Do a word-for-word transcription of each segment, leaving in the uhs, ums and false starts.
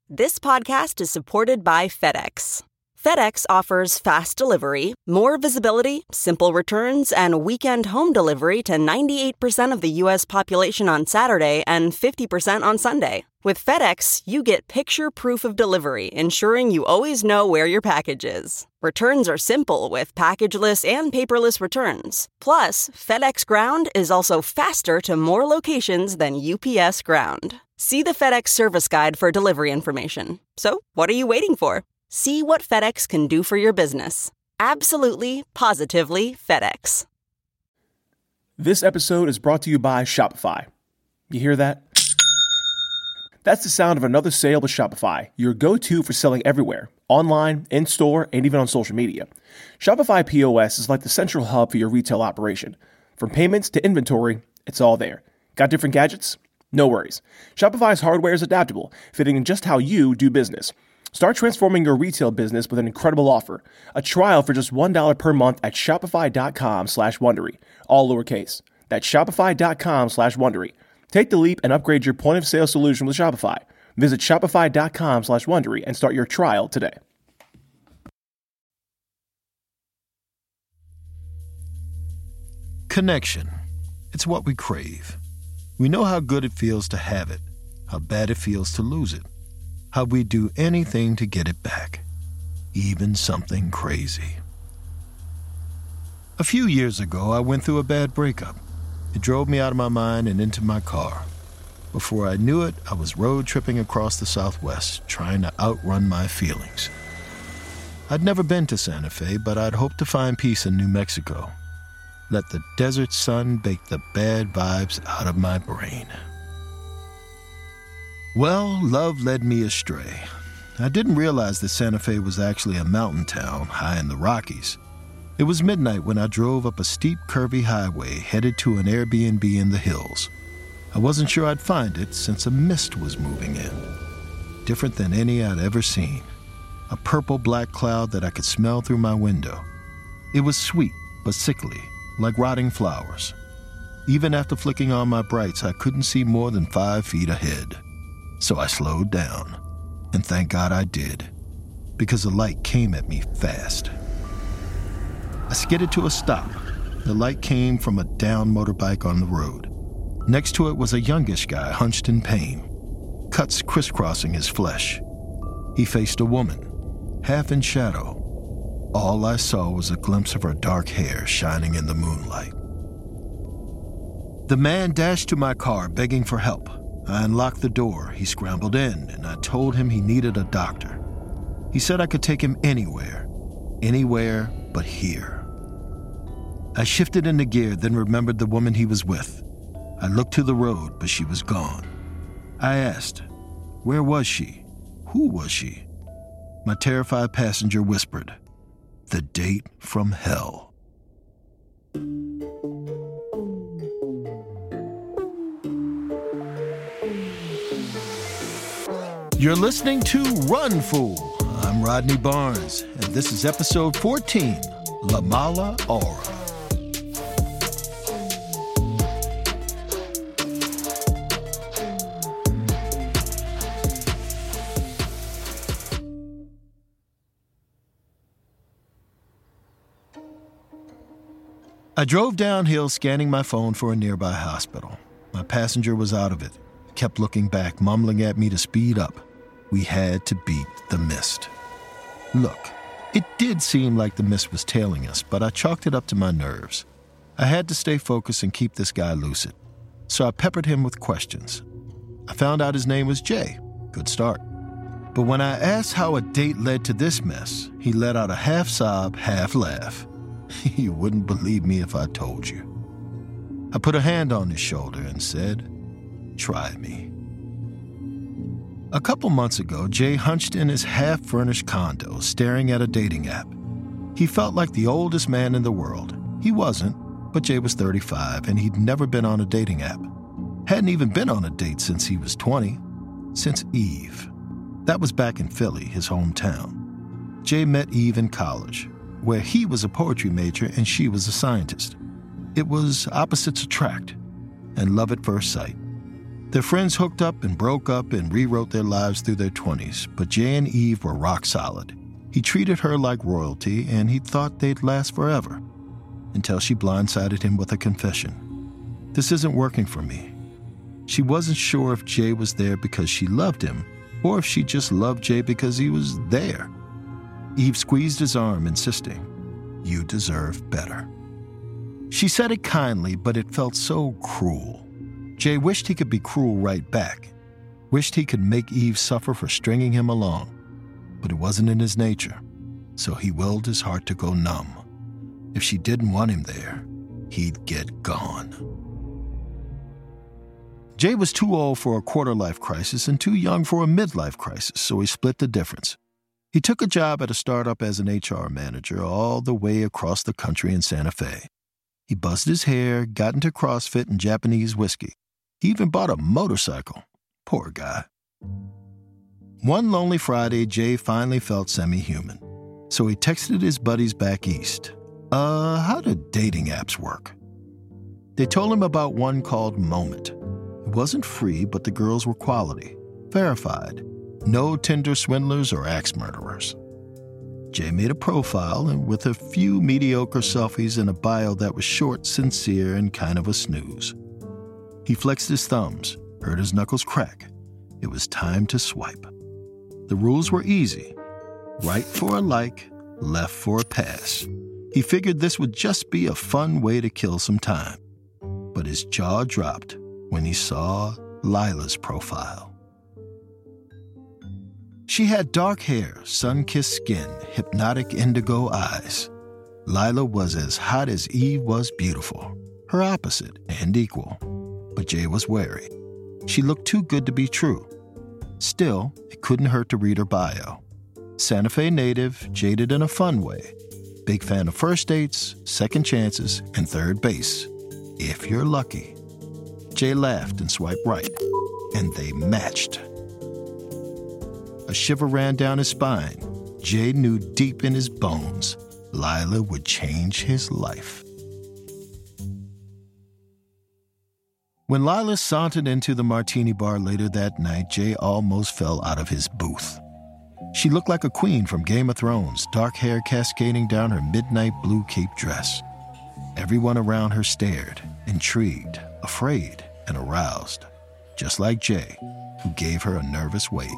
This podcast is supported by FedEx. FedEx offers fast delivery, more visibility, simple returns, and weekend home delivery to ninety-eight percent of the U S population on Saturday and fifty percent on Sunday. With FedEx, you get picture proof of delivery, ensuring you always know where your package is. Returns are simple with packageless and paperless returns. Plus, FedEx Ground is also faster to more locations than U P S Ground. See the FedEx service guide for delivery information. So, what are you waiting for? See what FedEx can do for your business. Absolutely, positively FedEx. This episode is brought to you by Shopify. You hear that? That's the sound of another sale with Shopify, your go-to for selling everywhere, online, in-store, and even on social media. Shopify P O S is like the central hub for your retail operation. From payments to inventory, it's all there. Got different gadgets? No worries. Shopify's hardware is adaptable, fitting in just how you do business. Start transforming your retail business with an incredible offer. A trial for just one dollar per month at shopify.com slash Wondery. All lowercase. That's shopify.com slash Wondery. Take the leap and upgrade your point of sale solution with Shopify. Visit shopify.com slash Wondery and start your trial today. Connection. It's what we crave. We know how good it feels to have it, how bad it feels to lose it, how we do anything to get it back, even something crazy. A few years ago, I went through a bad breakup. It drove me out of my mind and into my car. Before I knew it, I was road tripping across the Southwest, trying to outrun my feelings. I'd never been to Santa Fe, but I'd hoped to find peace in New Mexico. Let the desert sun bake the bad vibes out of my brain. Well, love led me astray. I didn't realize that Santa Fe was actually a mountain town high in the Rockies. It was midnight when I drove up a steep, curvy highway headed to an Airbnb in the hills. I wasn't sure I'd find it since a mist was moving in. Different than any I'd ever seen. A purple-black cloud that I could smell through my window. It was sweet, but sickly, like rotting flowers. Even after flicking on my brights, I couldn't see more than five feet ahead. So I slowed down, and thank God I did, because the light came at me fast. I skidded to a stop. The light came from a downed motorbike on the road. Next to it was a youngish guy hunched in pain, cuts crisscrossing his flesh. He faced a woman, half in shadow. All I saw was a glimpse of her dark hair shining in the moonlight. The man dashed to my car, begging for help. I unlocked the door. He scrambled in, and I told him he needed a doctor. He said I could take him anywhere, anywhere but here. I shifted into gear, then remembered the woman he was with. I looked to the road, but she was gone. I asked, where was she? Who was she? My terrified passenger whispered, the date from hell. You're listening to Run Fool. I'm Rodney Barnes, and this is episode fourteen, La Mala Aura. I drove downhill, scanning my phone for a nearby hospital. My passenger was out of it, kept looking back, mumbling at me to speed up. We had to beat the mist. Look, it did seem like the mist was tailing us, but I chalked it up to my nerves. I had to stay focused and keep this guy lucid. So I peppered him with questions. I found out his name was Jay. Good start. But when I asked how a date led to this mess, he let out a half sob, half laugh. You wouldn't believe me if I told you. I put a hand on his shoulder and said, try me. A couple months ago, Jay hunched in his half-furnished condo, staring at a dating app. He felt like the oldest man in the world. He wasn't, but Jay was thirty-five, and he'd never been on a dating app. Hadn't even been on a date since he was twenty. Since Eve. That was back in Philly, his hometown. Jay met Eve in college, where he was a poetry major and she was a scientist. It was opposites attract and love at first sight. Their friends hooked up and broke up and rewrote their lives through their twenties, but Jay and Eve were rock solid. He treated her like royalty, and he thought they'd last forever, until she blindsided him with a confession. This isn't working for me. She wasn't sure if Jay was there because she loved him, or if she just loved Jay because he was there. Eve squeezed his arm, insisting, "You deserve better." She said it kindly, but it felt so cruel. Jay wished he could be cruel right back, wished he could make Eve suffer for stringing him along, but it wasn't in his nature, so he willed his heart to go numb. If she didn't want him there, he'd get gone. Jay was too old for a quarter-life crisis and too young for a midlife crisis, so he split the difference. He took a job at a startup as an H R manager all the way across the country in Santa Fe. He buzzed his hair, got into CrossFit and Japanese whiskey. He even bought a motorcycle. Poor guy. One lonely Friday, Jay finally felt semi-human. So he texted his buddies back east. Uh, how do dating apps work? They told him about one called Moment. It wasn't free, but the girls were quality. Verified. No Tinder swindlers or axe murderers. Jay made a profile and with a few mediocre selfies and a bio that was short, sincere, and kind of a snooze. He flexed his thumbs, heard his knuckles crack. It was time to swipe. The rules were easy. Right for a like, left for a pass. He figured this would just be a fun way to kill some time. But his jaw dropped when he saw Lila's profile. She had dark hair, sun-kissed skin, hypnotic indigo eyes. Lila was as hot as Eve was beautiful, her opposite and equal. But Jay was wary. She looked too good to be true. Still, it couldn't hurt to read her bio. Santa Fe native, jaded in a fun way. Big fan of first dates, second chances, and third base. If you're lucky. Jay laughed and swiped right, and they matched. A shiver ran down his spine. Jay knew deep in his bones Lila would change his life. When Lila sauntered into the martini bar later that night, Jay almost fell out of his booth. She looked like a queen from Game of Thrones, dark hair cascading down her midnight blue cape dress. Everyone around her stared, intrigued, afraid, and aroused, just like Jay, who gave her a nervous wave.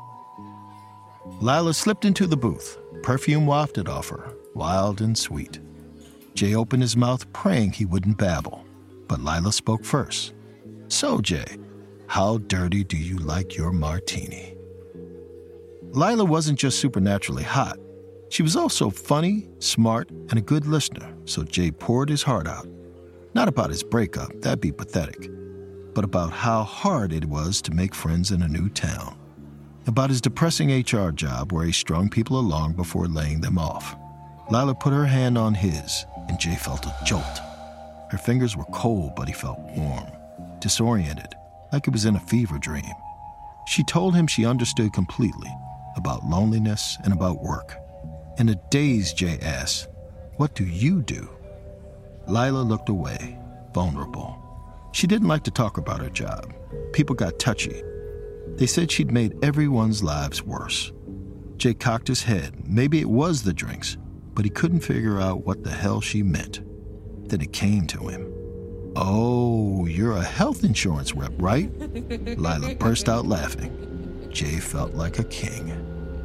Lila slipped into the booth, perfume wafted off her, wild and sweet. Jay opened his mouth, praying he wouldn't babble, but Lila spoke first. "So, Jay, how dirty do you like your martini?" Lila wasn't just supernaturally hot. She was also funny, smart, and a good listener, so Jay poured his heart out. Not about his breakup, that'd be pathetic, but about how hard it was to make friends in a new town. About his depressing H R job where he strung people along before laying them off. Lila put her hand on his, and Jay felt a jolt. Her fingers were cold, but he felt warm, disoriented, like it was in a fever dream. She told him she understood completely, about loneliness and about work. In a daze, Jay asked, "What do you do?" Lila looked away, vulnerable. She didn't like to talk about her job. People got touchy. They said she'd made everyone's lives worse. Jay cocked his head. Maybe it was the drinks, but he couldn't figure out what the hell she meant. Then it came to him. "Oh, you're a health insurance rep, right?" Lila burst out laughing. Jay felt like a king.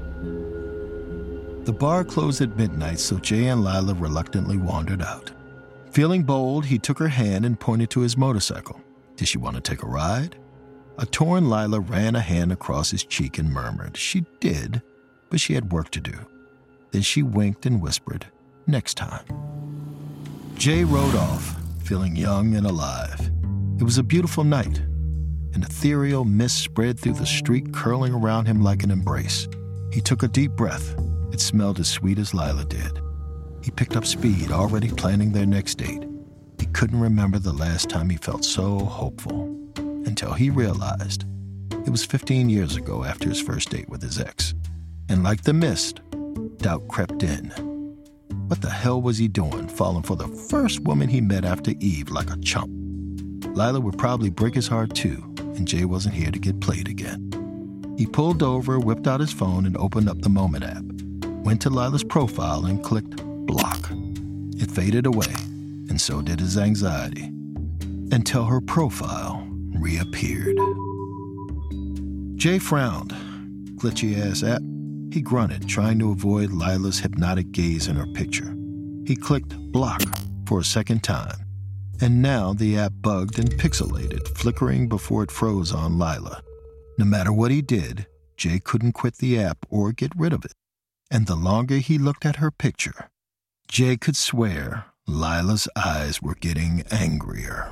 The bar closed at midnight, so Jay and Lila reluctantly wandered out. Feeling bold, he took her hand and pointed to his motorcycle. Did she want to take a ride? A torn Lila ran a hand across his cheek and murmured she did, but she had work to do. Then she winked and whispered, "Next time." Jay rode off, feeling young and alive. It was a beautiful night. An ethereal mist spread through the street, curling around him like an embrace. He took a deep breath. It smelled as sweet as Lila did. He picked up speed, already planning their next date. He couldn't remember the last time he felt so hopeful, until he realized it was fifteen years ago after his first date with his ex. And like the mist, doubt crept in. What the hell was he doing, falling for the first woman he met after Eve like a chump? Lila would probably break his heart too, and Jay wasn't here to get played again. He pulled over, whipped out his phone, and opened up the Moment app. Went to Lila's profile and clicked block. It faded away, and so did his anxiety, until her profile reappeared. Jay frowned. Glitchy-ass app. He grunted, trying to avoid Lila's hypnotic gaze in her picture. He clicked block for a second time, and now the app bugged and pixelated, flickering before it froze on Lila. No matter what he did, Jay couldn't quit the app or get rid of it. And the longer he looked at her picture, Jay could swear Lila's eyes were getting angrier.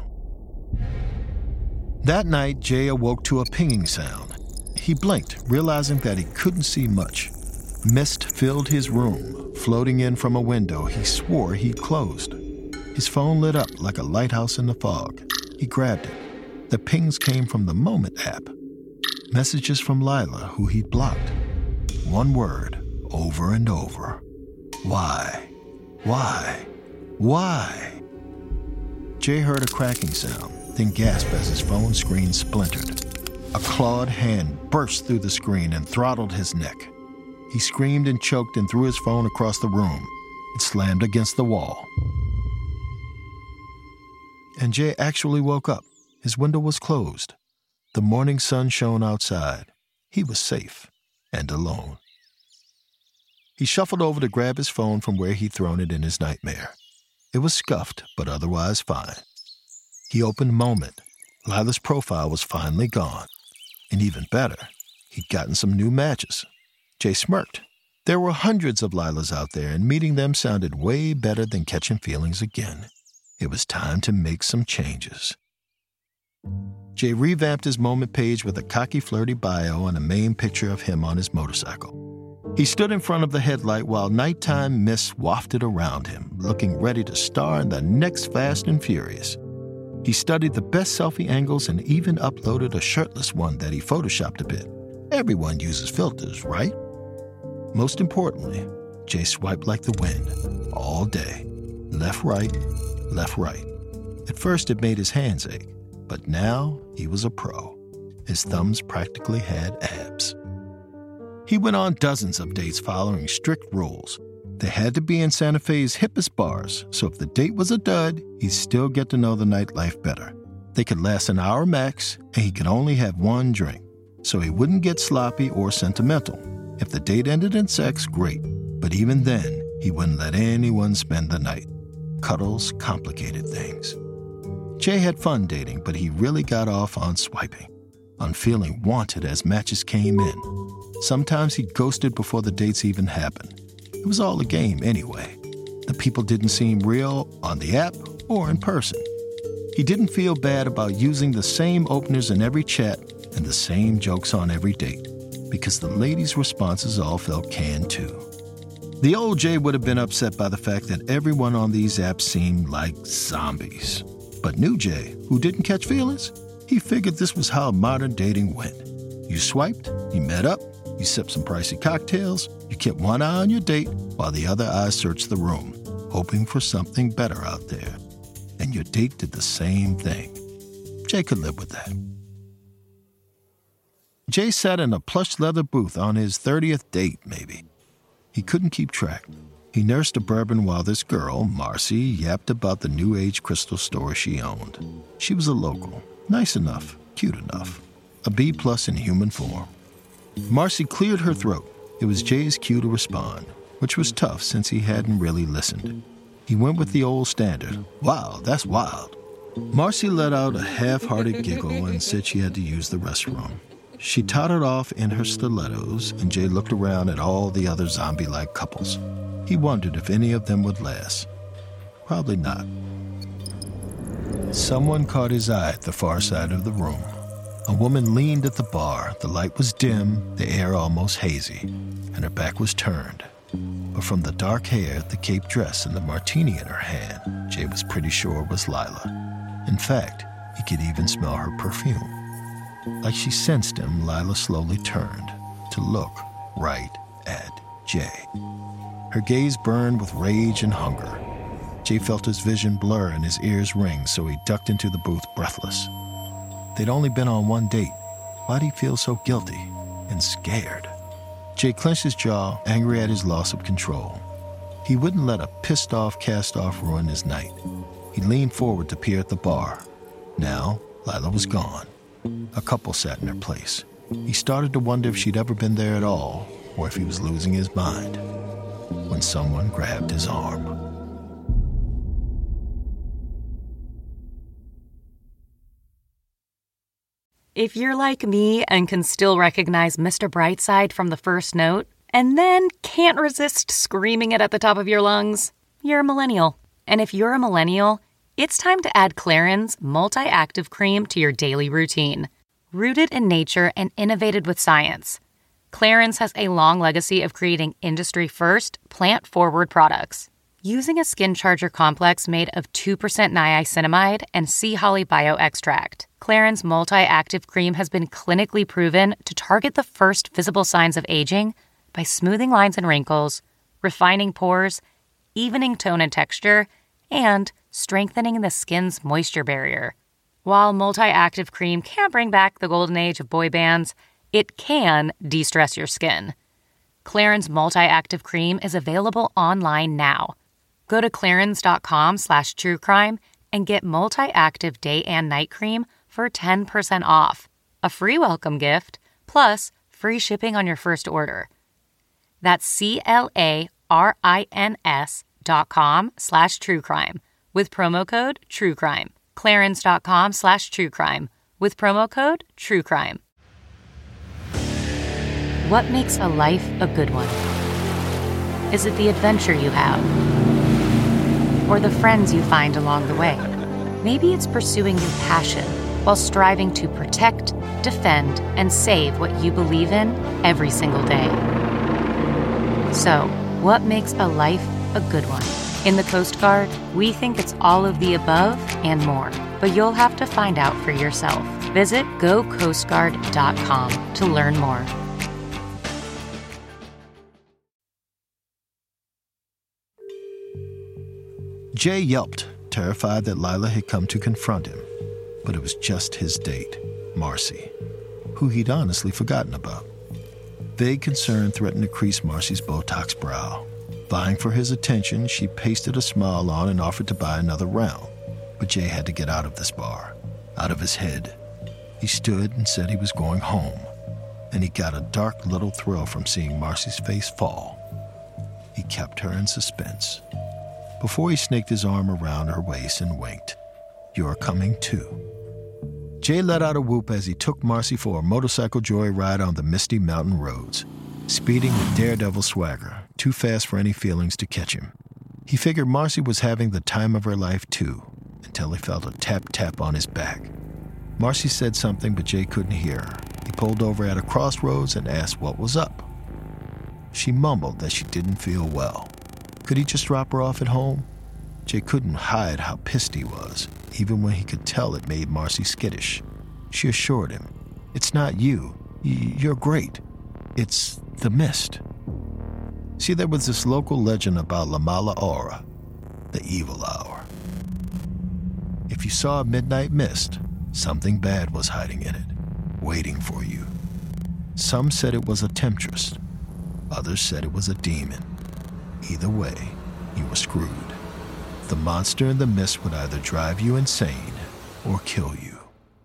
That night, Jay awoke to a pinging sound. He blinked, realizing that he couldn't see much. Mist filled his room. Floating in from a window he swore he'd closed. His phone lit up like a lighthouse in the fog. He grabbed it. The pings came from the Moment app. Messages from Lila, who he'd blocked. One word, over and over. Why? Why? Why? Jay heard a cracking sound, then gasped as his phone screen splintered. A clawed hand burst through the screen and throttled his neck. He screamed and choked and threw his phone across the room. It slammed against the wall. And Jay actually woke up. His window was closed. The morning sun shone outside. He was safe and alone. He shuffled over to grab his phone from where he'd thrown it in his nightmare. It was scuffed, but otherwise fine. He opened Moment. Lila's profile was finally gone. And even better, he'd gotten some new matches. Jay smirked. There were hundreds of Lilas out there, and meeting them sounded way better than catching feelings again. It was time to make some changes. Jay revamped his Moment page with a cocky, flirty bio and a main picture of him on his motorcycle. He stood in front of the headlight while nighttime mists wafted around him, looking ready to star in the next Fast and Furious. He studied the best selfie angles and even uploaded a shirtless one that he photoshopped a bit. Everyone uses filters, right? Most importantly, Jay swiped like the wind, all day. Left, right, left, right. At first it made his hands ache, but now he was a pro. His thumbs practically had abs. He went on dozens of dates following strict rules. They had to be in Santa Fe's hippest bars, so if the date was a dud, he'd still get to know the nightlife better. They could last an hour max, and he could only have one drink, so he wouldn't get sloppy or sentimental. If the date ended in sex, great, but even then, he wouldn't let anyone spend the night. Cuddles complicated things. Jay had fun dating, but he really got off on swiping, on feeling wanted as matches came in. Sometimes he ghosted before the dates even happened. It was all a game anyway. The people didn't seem real on the app or in person. He didn't feel bad about using the same openers in every chat and the same jokes on every date, because the ladies' responses all felt canned too. The old Jay would have been upset by the fact that everyone on these apps seemed like zombies. But new Jay, who didn't catch feelings, he figured this was how modern dating went. You swiped, you met up, you sipped some pricey cocktails, you kept one eye on your date while the other eye searched the room, hoping for something better out there. And your date did the same thing. Jay could live with that. Jay sat in a plush leather booth on his thirtieth date, maybe. He couldn't keep track. He nursed a bourbon while this girl, Marcy, yapped about the new age crystal store she owned. She was a local, nice enough, cute enough, a B plus in human form. Marcy cleared her throat. It was Jay's cue to respond, which was tough since he hadn't really listened. He went with the old standard. Wow, that's wild. Marcy let out a half-hearted giggle and said she had to use the restroom. She tottered off in her stilettos, and Jay looked around at all the other zombie-like couples. He wondered if any of them would last. Probably not. Someone caught his eye at the far side of the room. A woman leaned at the bar. The light was dim, the air almost hazy, and her back was turned. But from the dark hair, the cape dress, and the martini in her hand, Jay was pretty sure it was Lila. In fact, he could even smell her perfume. Like she sensed him, Lila slowly turned to look right at Jay. Her gaze burned with rage and hunger. Jay felt his vision blur and his ears ring, so he ducked into the booth breathless. They'd only been on one date. Why'd he feel so guilty and scared? Jay clenched his jaw, angry at his loss of control. He wouldn't let a pissed-off cast-off ruin his night. He leaned forward to peer at the bar. Now, Lila was gone. A couple sat in their place. He started to wonder if she'd ever been there at all, or if he was losing his mind, when someone grabbed his arm. If you're like me and can still recognize Mister Brightside from the first note, and then can't resist screaming it at the top of your lungs, you're a millennial. And if you're a millennial, it's time to add Clarins Multi-Active Cream to your daily routine. Rooted in nature and innovated with science, Clarins has a long legacy of creating industry-first, plant-forward products. Using a skin charger complex made of two percent niacinamide and sea holly bioextract, Clarins Multi-Active Cream has been clinically proven to target the first visible signs of aging by smoothing lines and wrinkles, refining pores, evening tone and texture, and strengthening the skin's moisture barrier. While Multi-Active Cream can't bring back the golden age of boy bands, it can de-stress your skin. Clarins Multi-Active Cream is available online now. Go to clarins.com slash truecrime and get Multi-Active Day and Night Cream for ten percent off, a free welcome gift, plus free shipping on your first order. That's C-L-A-R-I-N-S dot com slash truecrime with promo code truecrime. Clarins.com slash truecrime with promo code truecrime. What makes a life a good one? Is it the adventure you have? Or the friends you find along the way? Maybe it's pursuing your passion while striving to protect, defend, and save what you believe in every single day. So, what makes a life a good one? In the Coast Guard, we think it's all of the above and more, but you'll have to find out for yourself. Visit go coast guard dot com to learn more. Jay yelped, terrified that Lila had come to confront him. But it was just his date, Marcy, who he'd honestly forgotten about. Vague concern threatened to crease Marcy's Botox brow. Vying for his attention, she pasted a smile on and offered to buy another round. But Jay had to get out of this bar, out of his head. He stood and said he was going home, and he got a dark little thrill from seeing Marcy's face fall. He kept her in suspense. Before he snaked his arm around her waist and winked, "You're coming too." Jay let out a whoop as he took Marcy for a motorcycle joyride on the misty mountain roads, speeding with daredevil swagger, too fast for any feelings to catch him. He figured Marcy was having the time of her life too, until he felt a tap-tap on his back. Marcy said something, but Jay couldn't hear her. He pulled over at a crossroads and asked what was up. She mumbled that she didn't feel well. Could he just drop her off at home? Jay couldn't hide how pissed he was, even when he could tell it made Marcy skittish. She assured him, "It's not you. Y- you're great. It's the mist." See, there was this local legend about La Mala Hora, the evil hour. If you saw a midnight mist, something bad was hiding in it, waiting for you. Some said it was a temptress. Others said it was a demon. Either way, you were screwed. The monster in the mist would either drive you insane or kill you.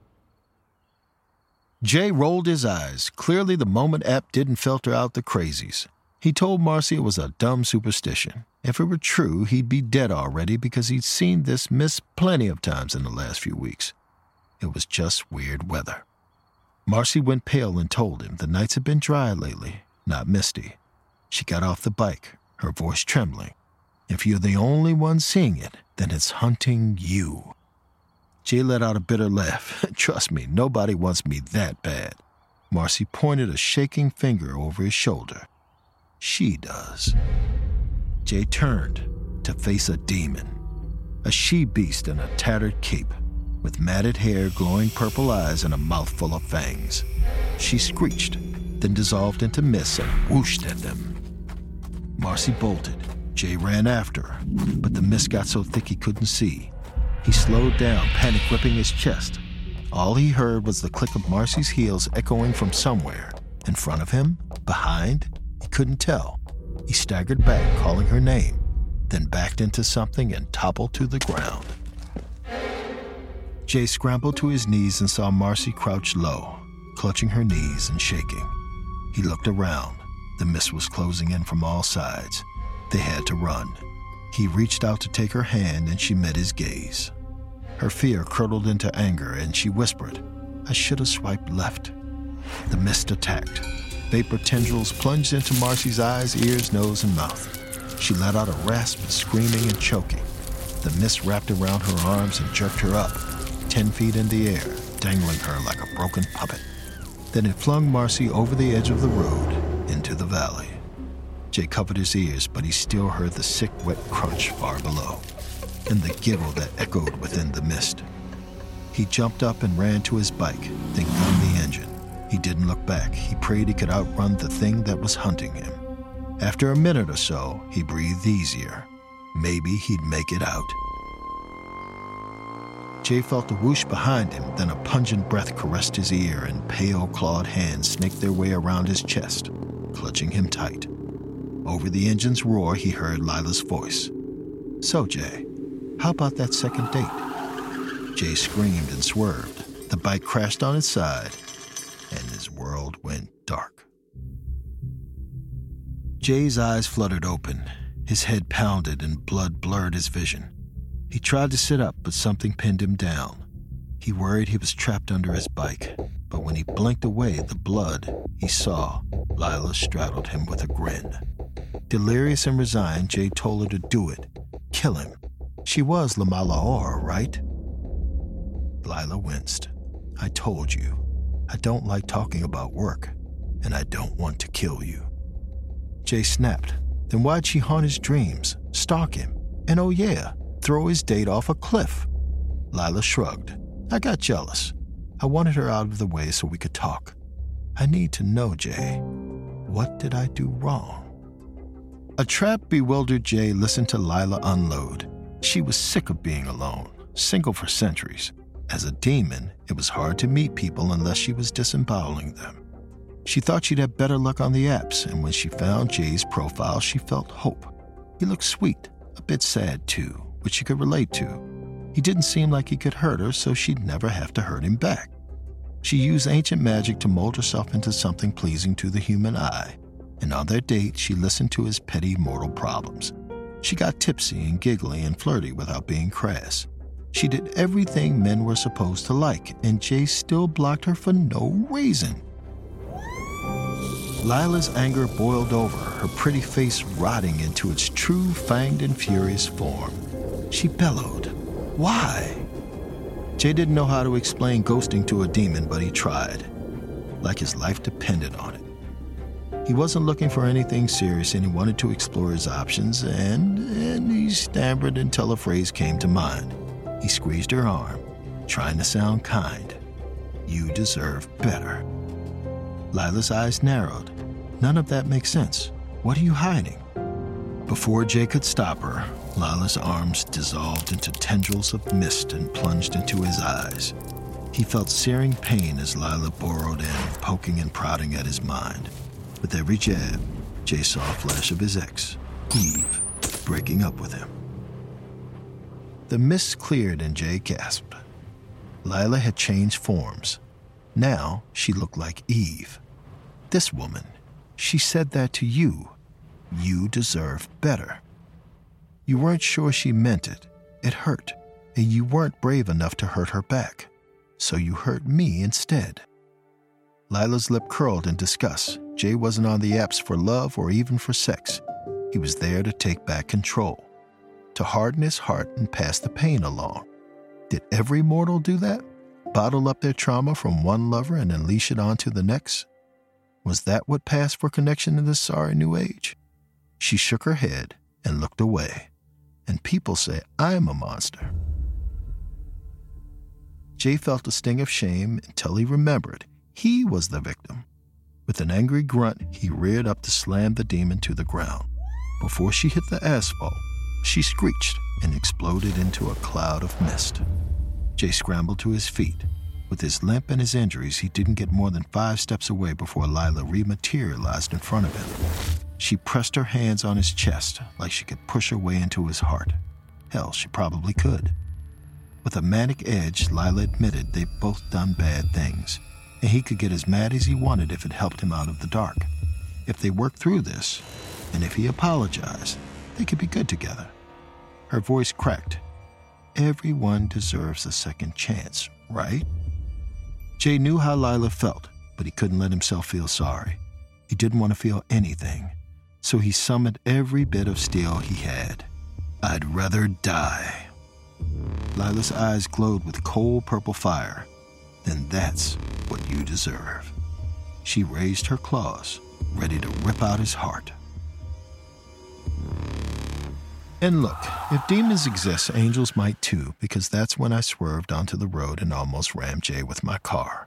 Jay rolled his eyes. Clearly, the Moment app didn't filter out the crazies. He told Marcy it was a dumb superstition. If it were true, he'd be dead already because he'd seen this mist plenty of times in the last few weeks. It was just weird weather. Marcy went pale and told him the nights had been dry lately, not misty. She got off the bike, her voice trembling. "If you're the only one seeing it, then it's hunting you." Jay let out a bitter laugh. "Trust me, nobody wants me that bad." Marcy pointed a shaking finger over his shoulder. "She does." Jay turned to face a demon, a she-beast in a tattered cape, with matted hair, glowing purple eyes, and a mouth full of fangs. She screeched, then dissolved into mist and whooshed at them. Marcy bolted. Jay ran after her, but the mist got so thick he couldn't see. He slowed down, panic gripping his chest. All he heard was the click of Marcy's heels echoing from somewhere. In front of him? Behind? He couldn't tell. He staggered back, calling her name, then backed into something and toppled to the ground. Jay scrambled to his knees and saw Marcy crouch low, clutching her knees and shaking. He looked around. The mist was closing in from all sides. They had to run. He reached out to take her hand and she met his gaze. Her fear curdled into anger and she whispered, "I should have swiped left." The mist attacked. Vapor tendrils plunged into Marcy's eyes, ears, nose, and mouth. She let out a rasp, screaming and choking. The mist wrapped around her arms and jerked her up, ten feet in the air, dangling her like a broken puppet. Then it flung Marcy over the edge of the road into the valley. Jay covered his ears, but he still heard the sick, wet crunch far below, and the giggle that echoed within the mist. He jumped up and ran to his bike, then gunned the engine. He didn't look back. He prayed he could outrun the thing that was hunting him. After a minute or so, he breathed easier. Maybe he'd make it out. Jay felt a whoosh behind him, then a pungent breath caressed his ear and pale, clawed hands snaked their way around his chest, clutching him tight. Over the engine's roar, he heard Lila's voice. "So, Jay, how about that second date?" Jay screamed and swerved. The bike crashed on its side, and his world went dark. Jay's eyes fluttered open. His head pounded and blood blurred his vision. He tried to sit up, but something pinned him down. He worried he was trapped under his bike, but when he blinked away the blood, he saw Lila straddled him with a grin. Delirious and resigned, Jay told her to do it. Kill him. She was Lamalaora, right? Lila winced. "I told you. I don't like talking about work, and I don't want to kill you." Jay snapped. Then why'd she haunt his dreams, stalk him, and oh yeah, throw his date off a cliff? Lila shrugged. "I got jealous. I wanted her out of the way so we could talk. I need to know, Jay. What did I do wrong?" A trapped, bewildered Jay listened to Lila unload. She was sick of being alone, single for centuries. As a demon, it was hard to meet people unless she was disemboweling them. She thought she'd have better luck on the apps, and when she found Jay's profile, she felt hope. He looked sweet, a bit sad too, which she could relate to. He didn't seem like he could hurt her, so she'd never have to hurt him back. She used ancient magic to mold herself into something pleasing to the human eye, and on their date, she listened to his petty mortal problems. She got tipsy and giggly and flirty without being crass. She did everything men were supposed to like, and Jay still blocked her for no reason. Lila's anger boiled over, her pretty face rotting into its true fanged and furious form. She bellowed, "Why?" Jay didn't know how to explain ghosting to a demon, but he tried, like his life depended on it. He wasn't looking for anything serious, and he wanted to explore his options, and, and he stammered until a phrase came to mind. He squeezed her arm, trying to sound kind. "You deserve better." Lila's eyes narrowed. "None of that makes sense. What are you hiding?" Before Jay could stop her, Lila's arms dissolved into tendrils of mist and plunged into his eyes. He felt searing pain as Lila burrowed in, poking and prodding at his mind. With every jab, Jay saw a flash of his ex, Eve, breaking up with him. The mist cleared and Jay gasped. Lila had changed forms. Now she looked like Eve. This woman, she said that to you. You deserve better. You weren't sure she meant it. It hurt, and you weren't brave enough to hurt her back. So you hurt me instead. Lila's lip curled in disgust. Jay wasn't on the apps for love or even for sex. He was there to take back control, to harden his heart and pass the pain along. Did every mortal do that? Bottle up their trauma from one lover and unleash it onto the next? Was that what passed for connection in this sorry new age? She shook her head and looked away. And people say I'm a monster. Jay felt a sting of shame until he remembered he was the victim. With an angry grunt, he reared up to slam the demon to the ground. Before she hit the asphalt, she screeched and exploded into a cloud of mist. Jay scrambled to his feet. With his limp and his injuries, he didn't get more than five steps away before Lila rematerialized in front of him. She pressed her hands on his chest like she could push her way into his heart. Hell, she probably could. With a manic edge, Lila admitted they'd both done bad things, and he could get as mad as he wanted if it helped him out of the dark. If they worked through this, and if he apologized, they could be good together. Her voice cracked. Everyone deserves a second chance, right? Jay knew how Lila felt, but he couldn't let himself feel sorry. He didn't want to feel anything, so he summoned every bit of steel he had. I'd rather die. Lila's eyes glowed with cold purple fire. Then that's what you deserve. She raised her claws, ready to rip out his heart. And look, if demons exist, angels might too, because that's when I swerved onto the road and almost rammed Jay with my car.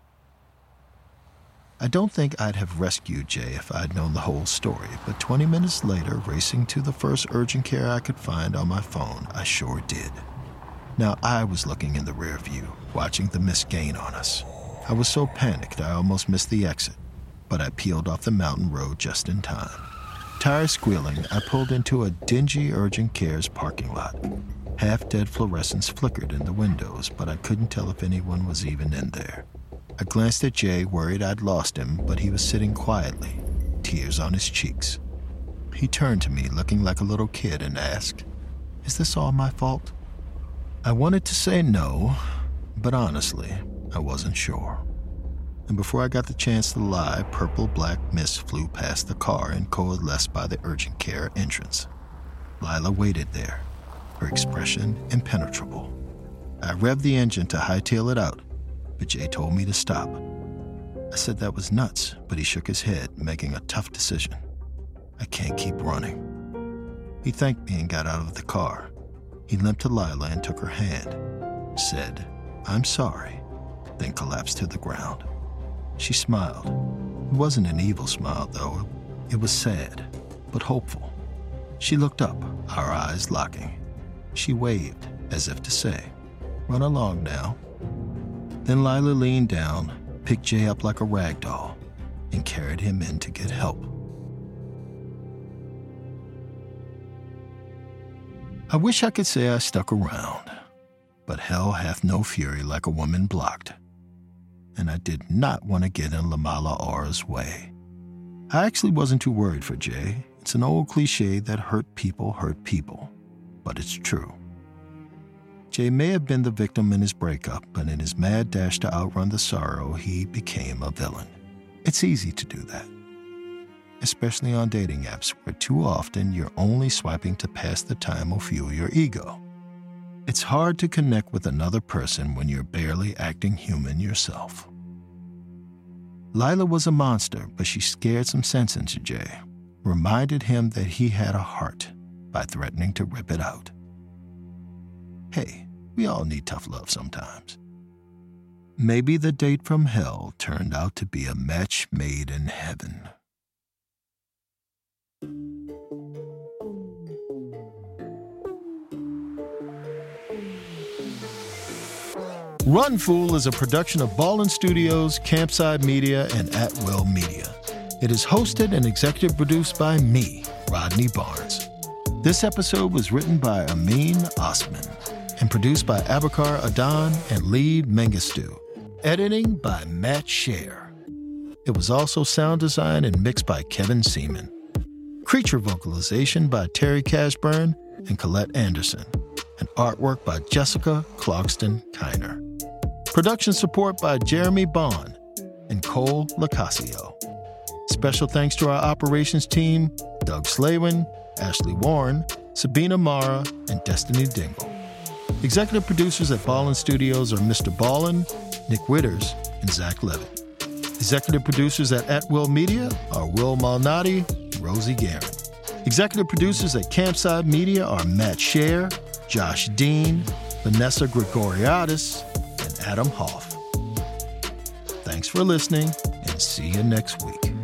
I don't think I'd have rescued Jay if I'd known the whole story, but twenty minutes later, racing to the first urgent care I could find on my phone, I sure did. Now I was looking in the rear view, watching the mist gain on us. I was so panicked I almost missed the exit, but I peeled off the mountain road just in time. Tires squealing, I pulled into a dingy urgent care's parking lot. Half-dead fluorescents flickered in the windows, but I couldn't tell if anyone was even in there. I glanced at Jay, worried I'd lost him, but he was sitting quietly, tears on his cheeks. He turned to me, looking like a little kid, and asked, "Is this all my fault?" I wanted to say no, but honestly, I wasn't sure. And before I got the chance to lie, purple-black mist flew past the car and coalesced by the urgent care entrance. Lila waited there, her expression impenetrable. I revved the engine to hightail it out, but Jay told me to stop. I said that was nuts, but he shook his head, making a tough decision. I can't keep running. He thanked me and got out of the car. He limped to Lila and took her hand, said, "I'm sorry," then collapsed to the ground. She smiled. It wasn't an evil smile, though. It was sad, but hopeful. She looked up, our eyes locking. She waved, as if to say, "Run along now." Then Lila leaned down, picked Jay up like a rag doll, and carried him in to get help. I wish I could say I stuck around, but hell hath no fury like a woman blocked. And I did not want to get in Lamala Aura's way. I actually wasn't too worried for Jay. It's an old cliche that hurt people hurt people, but it's true. Jay may have been the victim in his breakup, but in his mad dash to outrun the sorrow, he became a villain. It's easy to do that, especially on dating apps where too often you're only swiping to pass the time or fuel your ego. It's hard to connect with another person when you're barely acting human yourself. Lila was a monster, but she scared some sense into Jay, reminded him that he had a heart by threatening to rip it out. Hey, we all need tough love sometimes. Maybe the date from hell turned out to be a match made in heaven. Run Fool is a production of Ballin Studios, Campside Media, and At Will Media. It is hosted and executive produced by me, Rodney Barnes. This episode was written by Amin Osman and produced by Abakar Adan and Lee Mengistu. Editing by Matt Scher. It was also sound designed and mixed by Kevin Seaman. Creature vocalization by Terry Cashburn and Colette Anderson. And artwork by Jessica Clogston Kiner. Production support by Jeremy Bond and Cole Lacasio. Special thanks to our operations team, Doug Slaywin, Ashley Warren, Sabina Mara, and Destiny Dingle. Executive producers at Ballin Studios are Mister Ballin, Nick Witters, and Zach Levitt. Executive producers at At Will Media are Will Malnati and Rosie Guerin. Executive producers at Campside Media are Matt Scher, Josh Dean, Vanessa Gregoriadis, and Adam Hoff. Thanks for listening, and see you next week.